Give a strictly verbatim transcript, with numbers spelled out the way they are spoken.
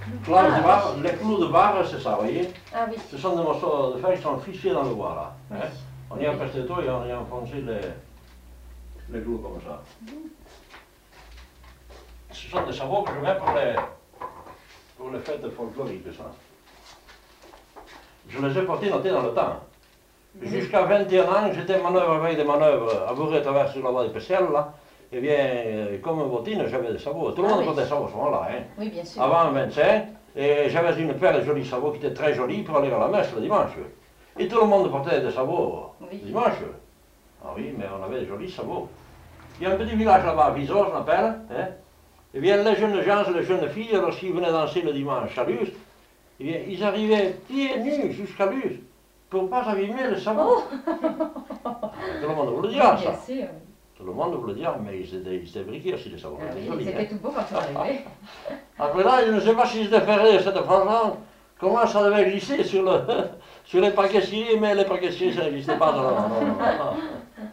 Classe de barre, les clous de barre, c'est ça, vous voyez. Ah oui. Ce sont des morceaux de fer qui sont fichés dans le bois là. Oui. Hein. On y a presté tout et on y a enfoncé les, les clous comme ça. Ce sont des sabots que je mets pour les, pour les fêtes folkloriques, ça. Je les ai portés notés dans le temps. Jusqu'à vingt et un ans, j'étais manœuvre avec des manœuvres à bourrer à travers sur la voie de Pessel, là. Et bien, comme bottine, j'avais des sabots. Tout le Ah monde oui. portait des sabots à ce moment-là. Hein. Oui, bien sûr. Avant vingt-cinq, et j'avais une paire de jolis sabots qui étaient très jolis pour aller à la messe le dimanche. Et tout le monde portait des sabots Oui. dimanche. Ah oui, mais on avait des jolis sabots. Il y a un petit village là-bas, Visos, on appelle. Hein. Et bien, les jeunes gens, les jeunes filles, lorsqu'ils venaient danser le dimanche à Luz, eh bien, ils arrivaient pieds nus jusqu'à Luz pour ne pas abîmer le sabot. Oh. Tout le monde vous le Oui, dira, bien ça. sûr. Tout le monde vous le dira, mais ils étaient, ils étaient briqués aussi, les sabots. Ah oui, C'était joli, ils hein. étaient tout beaux quand on arrivait. Après là, je ne sais pas si c'était ferré cette frange, comment ça devait glisser sur, le, sur les parquetiers, mais les parquetiers, ça n'existait pas. Non, non, non, non.